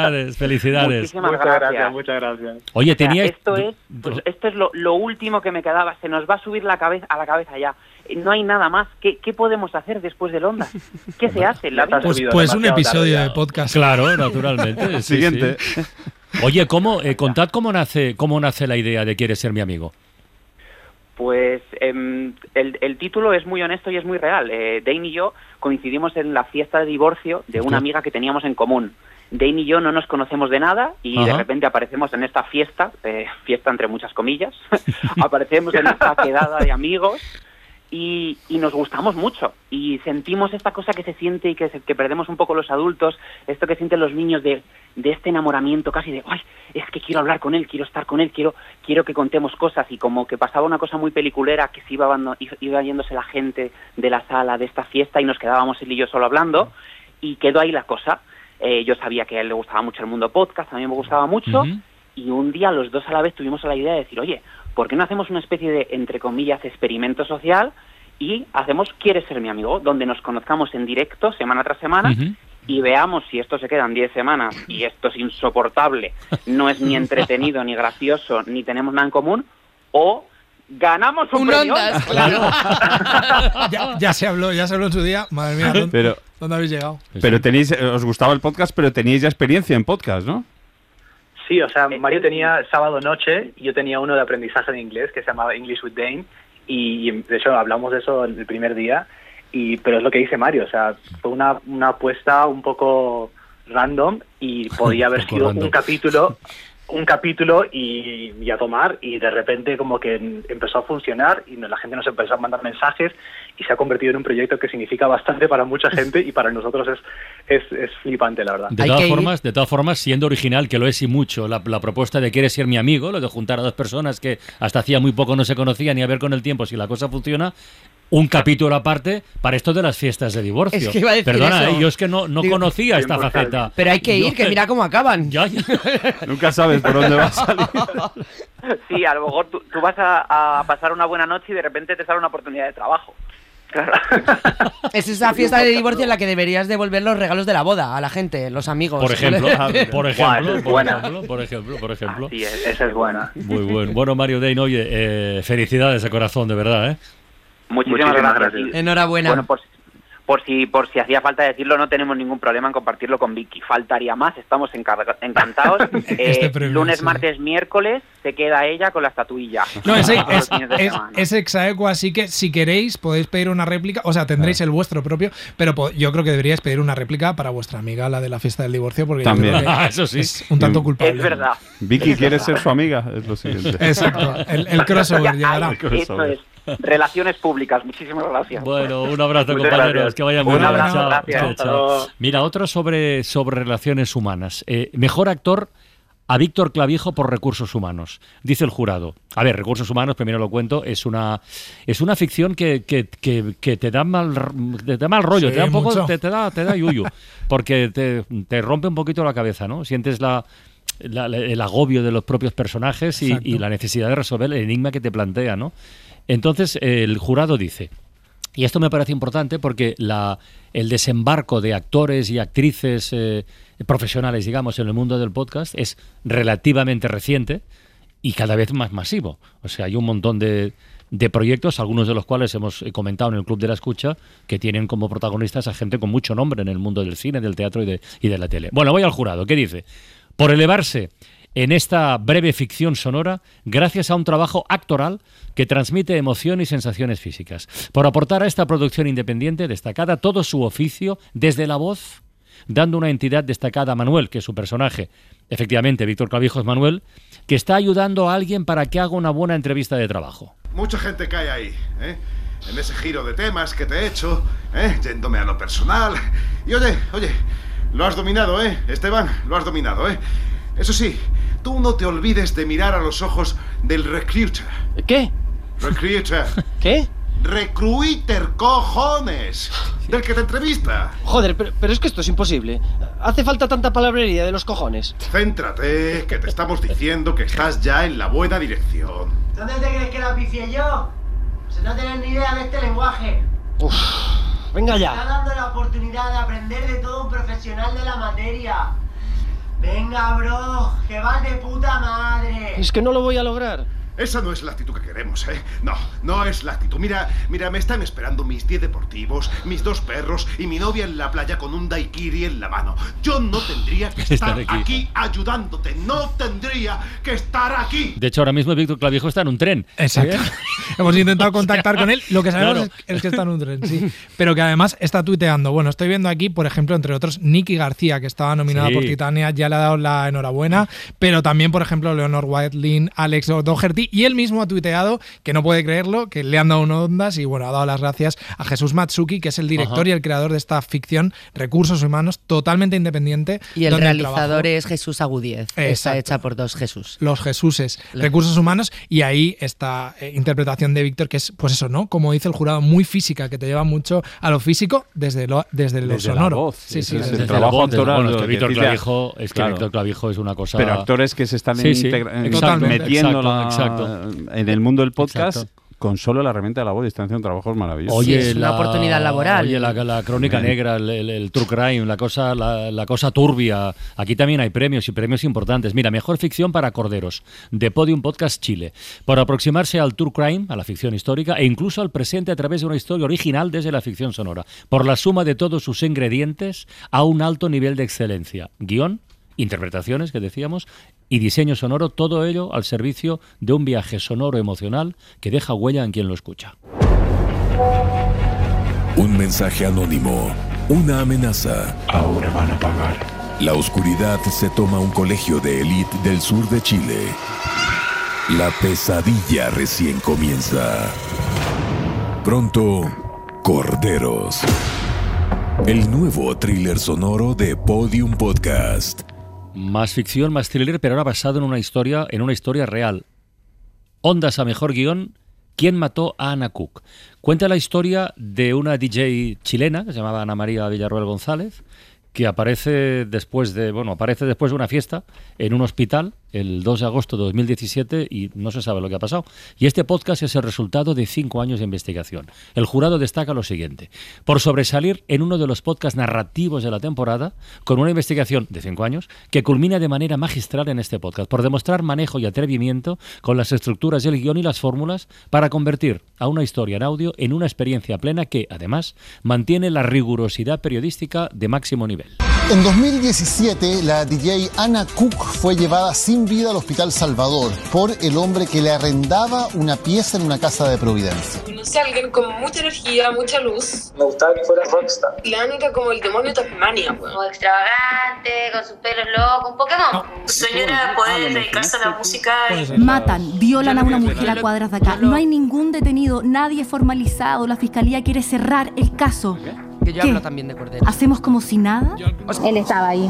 Muchas gracias. Oye, teníais... Esto es lo último que me quedaba, se nos va a subir a la cabeza ya. No hay nada más. ¿Qué podemos hacer después del Ondas? ¿Qué se hace en la vida? Pues un episodio de podcast. Claro, naturalmente. Siguiente. Sí. Oye, contad cómo nace la idea de ¿Quieres ser mi amigo? Pues el título es muy honesto y es muy real. Dane y yo coincidimos en la fiesta de divorcio de una amiga que teníamos en común. Dane y yo no nos conocemos de nada y de repente aparecemos en esta fiesta entre muchas comillas, aparecemos en esta quedada de amigos y nos gustamos mucho y sentimos esta cosa que se siente y que perdemos un poco los adultos, esto que sienten los niños de este enamoramiento casi de, ay, es que quiero hablar con él, quiero estar con él, quiero que contemos cosas, y como que pasaba una cosa muy peliculera, que se iba yéndose la gente de la sala de esta fiesta y nos quedábamos él y yo solo hablando, y quedó ahí la cosa. Yo sabía que a él le gustaba mucho el mundo podcast, a mí me gustaba mucho, y un día los dos a la vez tuvimos la idea de decir, oye, ¿por qué no hacemos una especie de, entre comillas, experimento social y hacemos ¿Quieres ser mi amigo?, donde nos conozcamos en directo semana tras semana y veamos si esto se quedan 10 semanas y esto es insoportable, no es ni entretenido, ni gracioso, ni tenemos nada en común, o ganamos un premio. Ondas, claro. ya se habló en su día. Madre mía, ¿dónde habéis llegado? Pero os gustaba el podcast, pero teníais ya experiencia en podcast, ¿no? Sí, o sea, Mario tenía sábado noche y yo tenía uno de aprendizaje de inglés que se llamaba English with Dane, y de hecho hablamos de eso el primer día, pero es lo que dice Mario, o sea, fue una apuesta un poco random y podía haber sido un capítulo y a tomar, y de repente como que empezó a funcionar y la gente nos empezó a mandar mensajes y se ha convertido en un proyecto que significa bastante para mucha gente y para nosotros es flipante, la verdad. De todas formas, siendo original, que lo es y mucho, la propuesta de ¿Quieres ser mi amigo?, lo de juntar a dos personas que hasta hacía muy poco no se conocían y a ver con el tiempo si la cosa funciona, un capítulo aparte para esto de las fiestas de divorcio. Es que iba a decir Perdona, eso. yo es que no conocía esta faceta. Pero hay que ir, que mira cómo acaban. Nunca sabes por dónde va a salir. Sí, a lo mejor tú vas a pasar una buena noche y de repente te sale una oportunidad de trabajo. Claro. Es esa fiesta de divorcio en la que deberías devolver los regalos de la boda a la gente, los amigos. Por ejemplo. Sí, esa es buena. Muy bueno. Bueno, Mario Dane, oye, felicidades de corazón, de verdad, ¿eh? Muchísimas gracias. Enhorabuena. Bueno, por si hacía falta decirlo, no tenemos ningún problema en compartirlo con Vicky. Faltaría más, estamos encantados. Lunes, martes, miércoles se queda ella con la estatuilla. No, es exaequo, así que si queréis podéis pedir una réplica, o sea, tendréis el vuestro propio, pero yo creo que deberíais pedir una réplica para vuestra amiga, la de la fiesta del divorcio, porque también. Yo creo que eso sí. Es un tanto culpable. Es verdad. Vicky quiere ser su amiga, es lo siguiente. Exacto, el crossover llegará. Eso es. Relaciones públicas, muchísimas gracias. Bueno, un abrazo, Muchas compañeros, gracias. que vayan muy bien. Un abrazo, Chao, gracias. chao. Mira, otro sobre relaciones humanas. Mejor actor a Víctor Clavijo por Recursos Humanos, dice el jurado. A ver, Recursos Humanos, primero lo cuento, es una ficción que te da mal rollo, Sí, te da un poco, mucho. te da yuyu, porque te rompe un poquito la cabeza, ¿no? Sientes el agobio de los propios personajes y la necesidad de resolver el enigma que te plantea, ¿no? Entonces, el jurado dice, y esto me parece importante porque el desembarco de actores y actrices profesionales, digamos, en el mundo del podcast es relativamente reciente y cada vez más masivo. O sea, hay un montón de proyectos, algunos de los cuales hemos comentado en el Club de la Escucha, que tienen como protagonistas a gente con mucho nombre en el mundo del cine, del teatro y de la tele. Bueno, voy al jurado. ¿Qué dice? Por elevarse en esta breve ficción sonora gracias a un trabajo actoral que transmite emoción y sensaciones físicas. Por aportar a esta producción independiente destacada todo su oficio desde la voz, dando una entidad destacada a Manuel, que es su personaje. Efectivamente, Víctor Clavijo es Manuel, que está ayudando a alguien para que haga una buena entrevista de trabajo. Mucha gente cae ahí, ¿eh? En ese giro de temas que te he hecho, yéndome a lo personal. Y oye, lo has dominado, Esteban, lo has dominado, Eso sí, tú no te olvides de mirar a los ojos del recruiter. ¿Qué? Recruiter. ¿Qué? Recruiter, cojones. Del que te entrevista. Joder, pero es que esto es imposible. Hace falta tanta palabrería de los cojones. Céntrate, que te estamos diciendo que estás ya en la buena dirección. ¿Dónde te crees que la pifié yo? Si no tienes ni idea de este lenguaje. Uf, venga Te ya. está dando la oportunidad de aprender de todo un profesional de la materia. Venga, bro, que vas de puta madre. Es que no lo voy a lograr. Esa no es la actitud que queremos, No es la actitud. Mira, me están esperando mis 10 deportivos, mis 2 perros y mi novia en la playa con un daiquiri en la mano. Yo no tendría que estar aquí ayudándote. No tendría que estar aquí. De hecho, ahora mismo Víctor Clavijo está en un tren. Exacto. Hemos intentado contactar con él. Lo que sabemos es que está en un tren, sí. Pero que además está tuiteando. Bueno, estoy viendo aquí, por ejemplo, entre otros, Nicky García, que estaba nominada por Titania, ya le ha dado la enhorabuena. Pero también, por ejemplo, Leonor Whitelin, Alex O'Doherty. Y él mismo ha tuiteado que no puede creerlo, que le han dado unas ondas y bueno, ha dado las gracias a Jesús Matsuki, que es el director y el creador de esta ficción, Recursos Humanos, totalmente independiente. Y el realizador es Jesús Agudíez. Está hecha por 2 Jesús. Los Jesuses, Recursos Humanos, y ahí esta interpretación de Víctor, que es, pues eso, ¿no? Como dice el jurado, muy física, que te lleva mucho a lo físico desde lo sonoro. La voz. Sí, desde el trabajo actoral. Bueno, es que Víctor Clavijo es una cosa... Pero actores que se están metiendo en el mundo del podcast, con solo la herramienta de la voz, están haciendo trabajos maravillosos. Oye, es una oportunidad laboral. Oye, la crónica negra, el true crime, la cosa turbia. Aquí también hay premios y premios importantes. Mira, mejor ficción para corderos, de Podium Podcast Chile, por aproximarse al true crime, a la ficción histórica e incluso al presente a través de una historia original desde la ficción sonora, por la suma de todos sus ingredientes a un alto nivel de excelencia. Guión, interpretaciones, que decíamos, y diseño sonoro, todo ello al servicio de un viaje sonoro emocional que deja huella en quien lo escucha. Un mensaje anónimo, una amenaza. Ahora van a pagar. La oscuridad se toma un colegio de élite del sur de Chile. La pesadilla recién comienza. Pronto, Corderos. El nuevo thriller sonoro de Podium Podcast. Más ficción, más thriller, pero ahora basado en una historia real. Ondas a mejor guión, ¿Quién mató a Ana Cook? Cuenta la historia de una DJ chilena que se llamaba Ana María Villarroel González, que aparece después de una fiesta en un hospital el 2 de agosto de 2017 y no se sabe lo que ha pasado. Y este podcast es el resultado de 5 años de investigación. El jurado destaca lo siguiente: por sobresalir en uno de los podcasts narrativos de la temporada, con una investigación de 5 años que culmina de manera magistral en este podcast, por demostrar manejo y atrevimiento con las estructuras del guión y las fórmulas para convertir a una historia en audio en una experiencia plena que, además, mantiene la rigurosidad periodística de máximo nivel. En 2017, la DJ Ana Cook fue llevada sin vida al Hospital Salvador por el hombre que le arrendaba una pieza en una casa de Providencia. Conocí a alguien con mucha energía, mucha luz. Me gustaba que fuera rockstar. La única como el demonio de Tasmania, weón. Como extravagante, con sus pelos locos, un Pokémon. Su sueño era poder dedicarse a la música. Matan, violan a una mujer a cuadras de acá. No hay ningún detenido, nadie formalizado. La fiscalía quiere cerrar el caso. Que yo hablo también de Cordero. ¿Hacemos como si nada? Él estaba ahí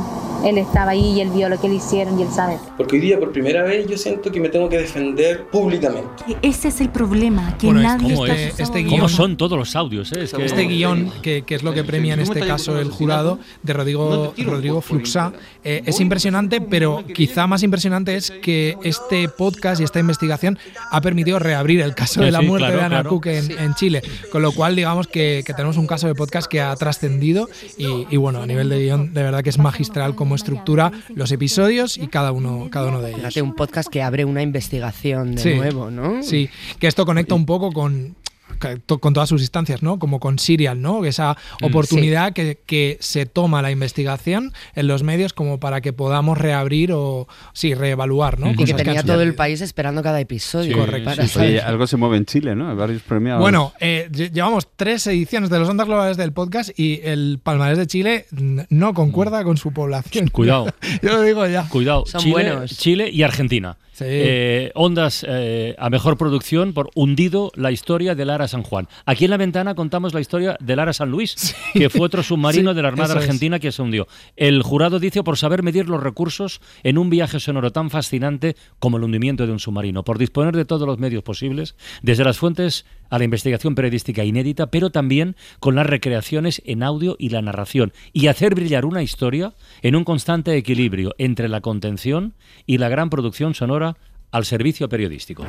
y él vio lo que le hicieron y él sabe. Porque hoy día por primera vez yo siento que me tengo que defender públicamente. Ese es el problema, que nadie está... ¿Cómo son todos los audios? Es que este guión, que es lo que premia en este caso el jurado, de Rodrigo Fluxá, es impresionante, pero quizá más impresionante es que este podcast y esta investigación ha permitido reabrir el caso de la muerte de Ana Cook en Chile, con lo cual digamos que tenemos un caso de podcast que ha trascendido y bueno, a nivel de guión de verdad que es magistral como estructura los episodios y cada uno de ellos. Fíjate, un podcast que abre una investigación de nuevo, ¿no? Sí, que esto conecta un poco con todas sus instancias, ¿no? Como con Serial, ¿no? Esa oportunidad que se toma la investigación en los medios como para que podamos reabrir o reevaluar, ¿no? Y que tenía todo el país esperando cada episodio. Sí, correcto. Oye, algo se mueve en Chile, ¿no? Hay varios premiados. Bueno, llevamos 3 ediciones de los Ondas Globales del podcast y el palmarés de Chile no concuerda con su población. Cuidado. Yo lo digo ya. Cuidado. Son buenos. Chile y Argentina. Sí. Ondas a mejor producción por Hundido, la historia del Ara San Juan. Aquí en La Ventana contamos la historia del Ara San Luis, que fue otro submarino de la Armada Argentina que se hundió. El jurado dice por saber medir los recursos en un viaje sonoro tan fascinante como el hundimiento de un submarino, por disponer de todos los medios posibles, desde las fuentes a la investigación periodística inédita, pero también con las recreaciones en audio y la narración, y hacer brillar una historia en un constante equilibrio entre la contención y la gran producción sonora al servicio periodístico.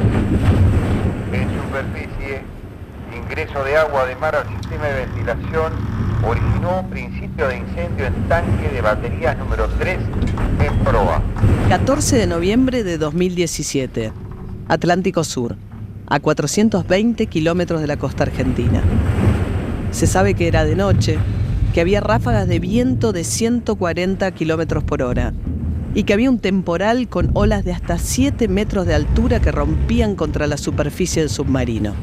En superficie, ingreso de agua de mar al sistema de ventilación originó principio de incendio en tanque de baterías número 3 en proa. 14 de noviembre de 2017, Atlántico Sur, a 420 kilómetros de la costa argentina. Se sabe que era de noche, que había ráfagas de viento de 140 kilómetros por hora y que había un temporal con olas de hasta 7 metros de altura que rompían contra la superficie del submarino.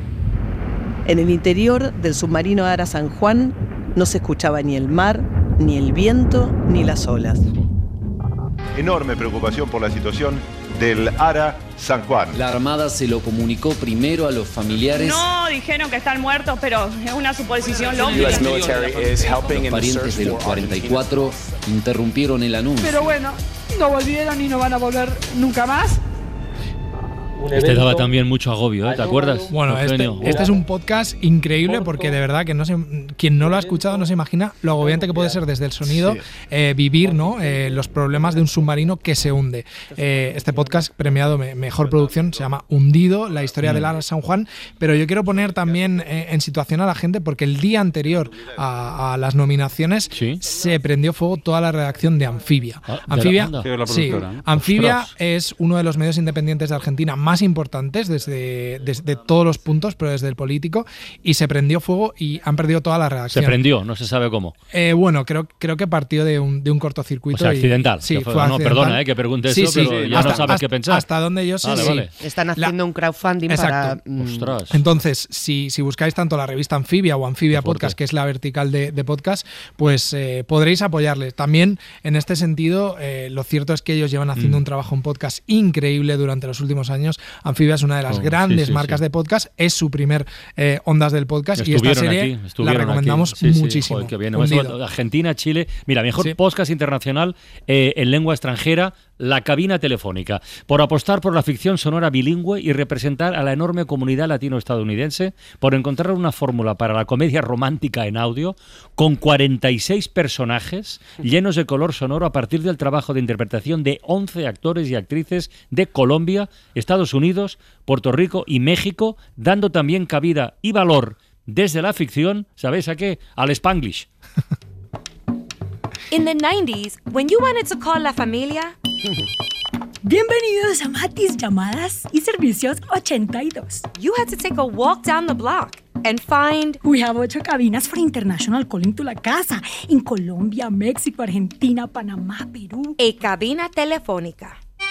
En el interior del submarino Ara San Juan no se escuchaba ni el mar, ni el viento, ni las olas. Enorme preocupación por la situación del Ara San Juan. La Armada se lo comunicó primero a los familiares. No, dijeron que están muertos, pero es una suposición lógica. Los parientes del 44 interrumpieron el anuncio. Pero bueno, no volvieron y no van a volver nunca más. Este daba también mucho agobio, ¿te acuerdas? Bueno, este es un podcast increíble porque de verdad que quien no lo ha escuchado no se imagina lo agobiante que puede ser desde el sonido vivir, ¿no? Los problemas de un submarino que se hunde. Este podcast premiado Mejor Producción se llama Hundido, la historia del Ara San Juan, pero yo quiero poner también en situación a la gente porque el día anterior a las nominaciones se prendió fuego toda la redacción de Amphibia. Amphibia es uno de los medios independientes de Argentina más importantes desde todos los puntos, pero desde el político, y se prendió fuego y han perdido toda la redacción. Se prendió, no se sabe cómo. Bueno, creo que partió de un cortocircuito. O sea, accidental. Sí, fue accidental. Perdona que pregunte eso, pero ya no sabes qué pensar. Hasta donde yo sé. Vale. Están haciendo un crowdfunding para... Ostras. Entonces, si buscáis tanto la revista Amphibia o Amphibia Podcast, que es la vertical de podcast, pues podréis apoyarles. También, en este sentido, lo cierto es que ellos llevan haciendo un trabajo en podcast increíble durante los últimos años. Amphibia es una de las grandes marcas de podcast, es su primer Ondas del Podcast y esta serie la recomendamos muchísimo. Joder, qué bien. Argentina, Chile, mira, mejor podcast internacional en lengua extranjera La Cabina Telefónica, por apostar por la ficción sonora bilingüe y representar a la enorme comunidad latino-estadounidense, por encontrar una fórmula para la comedia romántica en audio, con 46 personajes llenos de color sonoro a partir del trabajo de interpretación de 11 actores y actrices de Colombia, Estados Unidos, Puerto Rico y México, dando también cabida y valor desde la ficción, ¿sabéis a qué? Al Spanglish. In the 90s, when you wanted to call La Familia... Bienvenidos a Matis Llamadas y Servicios 82. You had to take a walk down the block and find... We have 8 cabinas for international calling to la casa in Colombia, México, Argentina, Panamá, Perú. A cabina telefónica.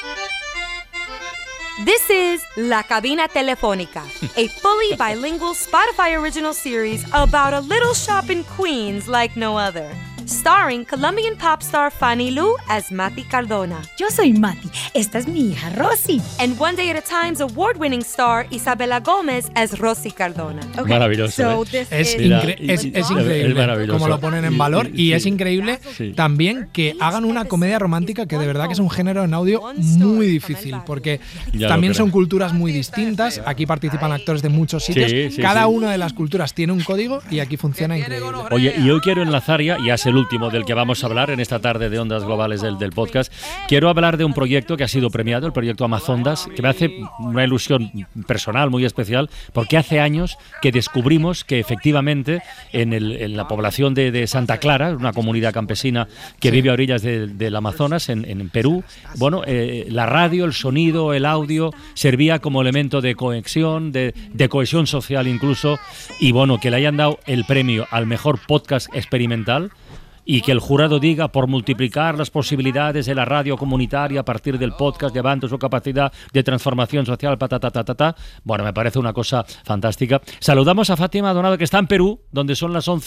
This is La Cabina Telefónica, a fully bilingual Spotify original series about a little shop in Queens like no other. Starring Colombian pop star Fanny Lu as Mati Cardona. Yo soy Mati, esta es mi hija Rosy. And One Day at a Time's award-winning star Isabela Gómez as Rosy Cardona. Okay. Maravilloso. So es increíble como lo ponen en valor y es increíble también que hagan una comedia romántica que de verdad que es un género en audio muy difícil porque también son culturas muy distintas. Aquí participan actores de muchos sitios. Cada una de las culturas tiene un código y aquí funciona increíble. Oye, y yo quiero enlazar ya es el último del que vamos a hablar en esta tarde de Ondas Globales del podcast. Quiero hablar de un proyecto que ha sido premiado, el proyecto Amazondas, que me hace una ilusión personal muy especial, porque hace años que descubrimos que efectivamente en la población de Santa Clara, una comunidad campesina que vive a orillas del Amazonas, en Perú, bueno, la radio, el sonido, el audio, servía como elemento de conexión, de cohesión social incluso, y bueno, que le hayan dado el premio al mejor podcast experimental, y que el jurado diga, por multiplicar las posibilidades de la radio comunitaria a partir del podcast, levanta su capacidad de transformación social, bueno, me parece una cosa fantástica. Saludamos a Fátima Donado, que está en Perú, donde son las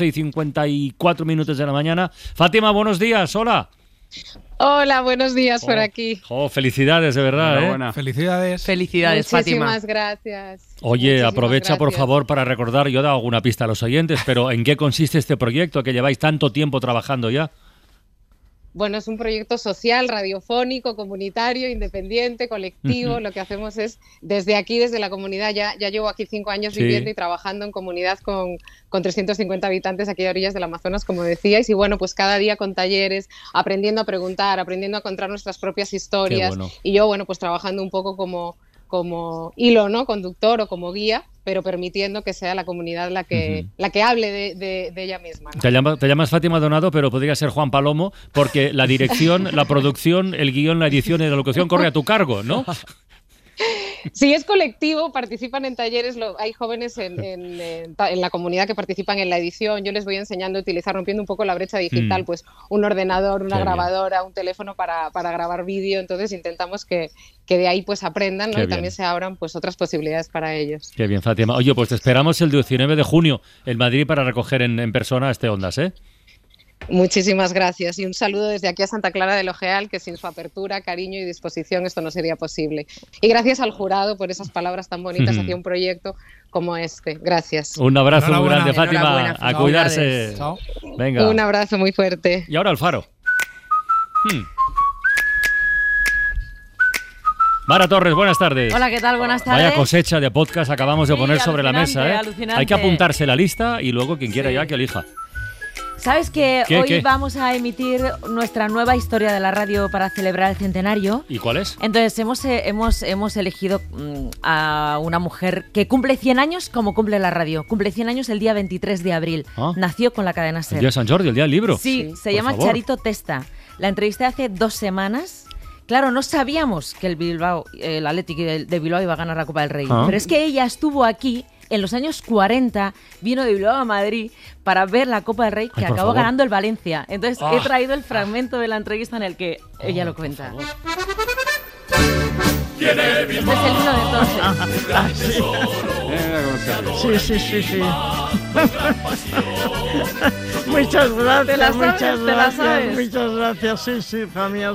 11:54 de la mañana. Fátima, buenos días, hola. Hola, buenos días por aquí. Felicidades, de verdad. Felicidades. Felicidades, Fátima. Muchísimas gracias. Oye, Muchísimas aprovecha, por favor, para recordar, yo he dado alguna pista a los oyentes, pero ¿en qué consiste este proyecto que lleváis tanto tiempo trabajando ya? Bueno, es un proyecto social, radiofónico, comunitario, independiente, colectivo. Lo que hacemos es, desde aquí, desde la comunidad, ya llevo aquí 5 años viviendo y trabajando en comunidad con 350 habitantes aquí a orillas del Amazonas, como decíais, y bueno, pues cada día con talleres, aprendiendo a preguntar, aprendiendo a contar nuestras propias historias, y yo, bueno, pues trabajando un poco como hilo, ¿no?, conductor o como guía, pero permitiendo que sea la comunidad la que hable de ella misma, ¿no? Te llamas Fátima Donado, pero podría ser Juan Palomo, porque la dirección, la producción, el guión, la edición y la locución corre a tu cargo, ¿no? Sí, es colectivo, participan en talleres, hay jóvenes en la comunidad que participan en la edición. Yo les voy enseñando a utilizar, rompiendo un poco la brecha digital, pues un ordenador, una grabadora, un teléfono para grabar vídeo. Entonces intentamos que de ahí pues aprendan, ¿no? Y también se abran pues otras posibilidades para ellos. Qué bien, Fátima. Oye, pues te esperamos el 19 de junio en Madrid para recoger en persona este Ondas, ¿eh? Muchísimas gracias y un saludo desde aquí a Santa Clara del Ojeal, que sin su apertura, cariño y disposición esto no sería posible. Y gracias al jurado por esas palabras tan bonitas hacia un proyecto como este. Gracias. Un abrazo muy grande, Fátima. A cuidarse. Chao. Venga. Un abrazo muy fuerte. Y ahora Alfaro. Mara Torres, buenas tardes. Hola, ¿qué tal? Buenas tardes. Vaya cosecha de podcast acabamos de poner sobre la mesa, ¿eh? Alucinante. Hay que apuntarse la lista y luego quien quiera ya que elija. ¿Sabes que hoy vamos a emitir nuestra nueva historia de la radio para celebrar el centenario? ¿Y cuál es? Entonces hemos elegido a una mujer que cumple 100 años como cumple la radio. Cumple 100 años el día 23 de abril. Nació con la cadena SER. El día de San Jordi, el día del libro. Sí, se llama Charito Testa. La entrevisté hace 2 semanas. Claro, no sabíamos que el Athletic de Bilbao iba a ganar la Copa del Rey. Pero es que ella estuvo aquí en los años 40, vino de Bilbao a Madrid para ver la Copa del Rey que acabó ganando el Valencia. Entonces he traído el fragmento de la entrevista en el que ella lo cuenta. Este es el himno de entonces. Sí. Muchas gracias, muchas gracias. Sí, familia.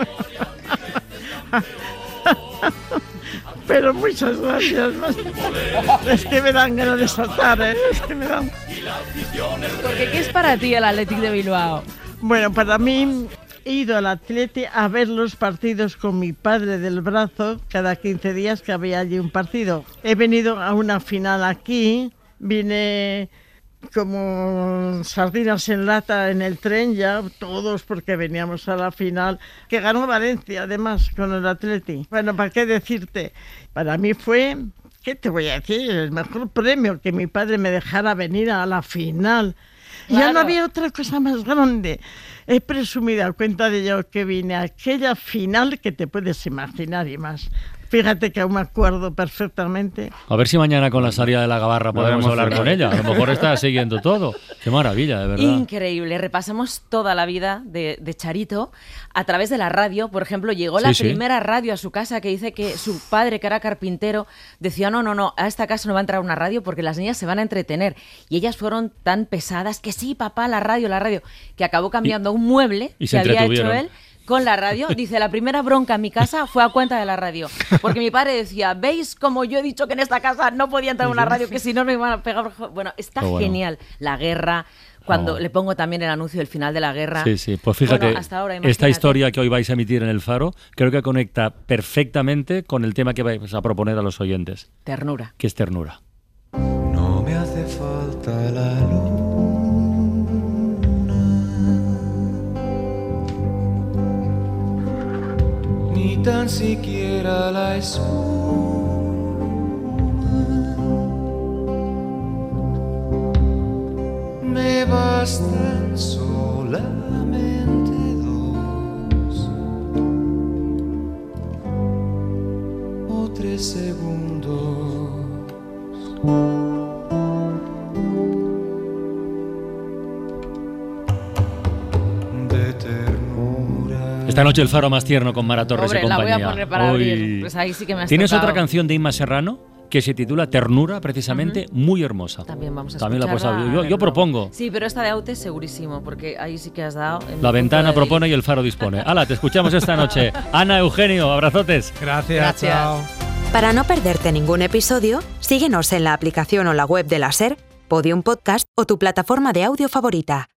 Pero muchas gracias. Es que me dan ganas de saltar, ¿eh? Es que me dan... Porque ¿qué es para ti el Athletic de Bilbao? Bueno, para mí he ido al Atleti a ver los partidos con mi padre del brazo cada 15 días que había allí un partido. He venido a una final aquí, vine como sardinas en lata en el tren ya, todos porque veníamos a la final, que ganó Valencia además con el Atleti. Bueno, ¿para qué decirte? Para mí fue, ¿qué te voy a decir? El mejor premio, que mi padre me dejara venir a la final. Claro. Ya no había otra cosa más grande. He presumido a cuenta de yo que vine a aquella final que te puedes imaginar y más. Fíjate que aún me acuerdo perfectamente. A ver si mañana con la salida de la Gabarra podemos hablar con ella. A lo mejor está siguiendo todo. Qué maravilla, de verdad. Increíble. Repasamos toda la vida de Charito a través de la radio. Por ejemplo, llegó la primera radio a su casa que dice que su padre, que era carpintero, decía no, a esta casa no va a entrar una radio porque las niñas se van a entretener. Y ellas fueron tan pesadas que sí, papá, la radio, que acabó cambiando un mueble que había hecho él. Con la radio, dice, la primera bronca en mi casa fue a cuenta de la radio. Porque mi padre decía, ¿veis como yo he dicho que en esta casa no podía entrar una radio, que si no me iban a pegar? Bueno, está genial. La guerra, cuando le pongo también el anuncio del final de la guerra. Sí, pues fíjate, bueno, hasta ahora, esta historia que hoy vais a emitir en El Faro, creo que conecta perfectamente con el tema que vais a proponer a los oyentes. Ternura. ¿Qué es ternura? No me hace falta la luz, ni tan siquiera la espuma. Me bastan solamente dos o 3 segundos. De ternura. Esta noche El Faro más tierno con Mara Torres y compañía. La voy a poner para abrir. Pues ahí sí que me has ¿Tienes tocado. otra canción de Inma Serrano que se titula Ternura, precisamente, muy hermosa? También vamos a También la escucharla. puedes abrir. Yo propongo. Sí, pero esta de Aute segurísimo, porque ahí sí que has dado... La ventana propone y El Faro dispone. ¡Hala, te escuchamos esta noche! Ana, Eugenio, abrazotes. Gracias. Chao. Para no perderte ningún episodio, síguenos en la aplicación o la web de la SER, Podium Podcast o tu plataforma de audio favorita.